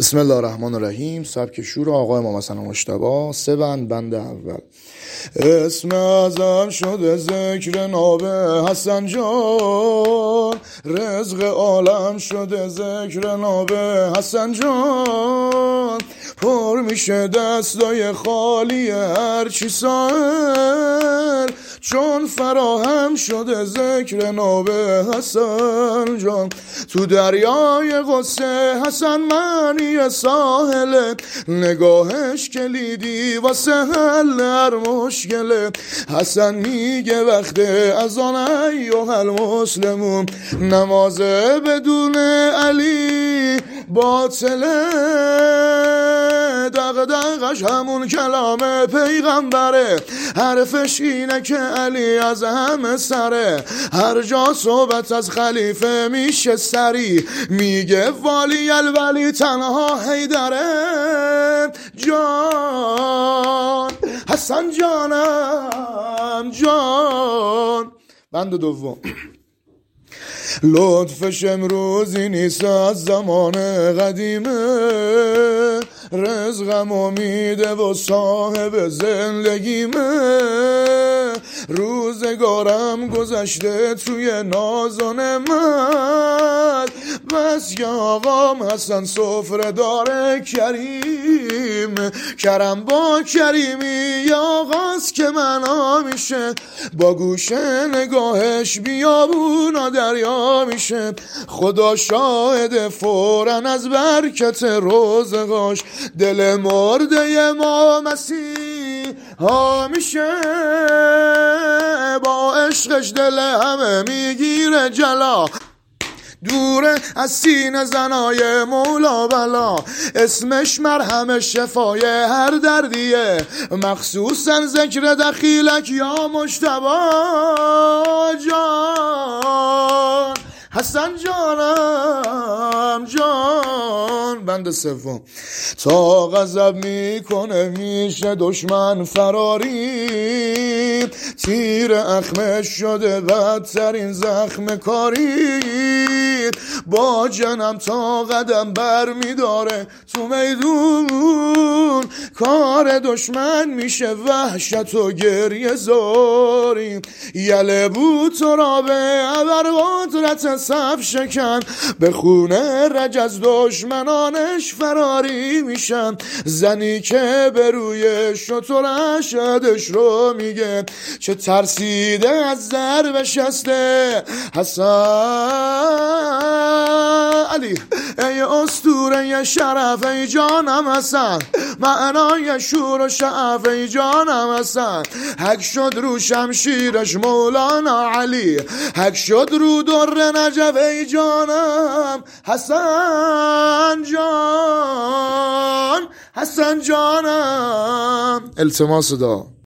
بسم الله الرحمن الرحیم. سبک شور آقای امام حسن مجتبی. 3 بند اول. اسم اعظم شده ذکر ناب حسن جان، رزق عالم شده ذکر ناب حسن جان. پر میشه دستای خالی هرچی سایر، چون فراهم شده ذکر ناب حسن جان. تو دریای غصه حسن معنی ساحله، نگاهش کلیدی واسه حل هر مشکله. حسن میگه وقت از آن ایها المسلمون، نماز بدون علی باطله. دغدغش همون کلام پیغمبره، حرفش اینه که علی از همه سره. هر جا صحبت از خلیفه میشه سری، میگه والی الولی تنها حیدره. جان حسن جانم جان. بند دوم. لطفش امروزی نیست از زمان قدیمه، رزقم امیده و صاحب زندگیمه. روزگارم گذشته توی ناز و نعمت، بس که آقام حسن سفره داره کریم. کرم با کریمی یا آغاز که منا میشه، با گوشه نگاهش بیابونا دریا میشه. خدا شاهد فوراً از برکت روزگاش، دل مرده ما مسیح ها میشه. با عشقش دل همه میگیره جلا، دوره از سینه زنای مولا بلا. اسمش مرهم شفای هر دردیه، مخصوصا ذکر دخیلک یا مجتبی جان. حسن جانم جان. بند سوم. تا غضب میکنه میشه دشمن فراری، تیر اخمش شده بدترین زخم کاری. با جنم تا قدم بر میداره تو میدون، کار دشمن میشه وحشت و گریه زاری. یله بود تو را به عبر قدرت صف شکن، به خونه رجز دشمنانش فراری میشن. زنی که به روی شترش عدش رو میگه، چه ترسیده از ضرب شسته حسن علی. ای اسطوره شرف ای جانم حسن، معنای شور و شعف ای جانم حسن. حک شد رو شمشیرش مولانا علی، حک شد رو در نجف ای جانم حسن جان. حسن جانم. التماس دعا.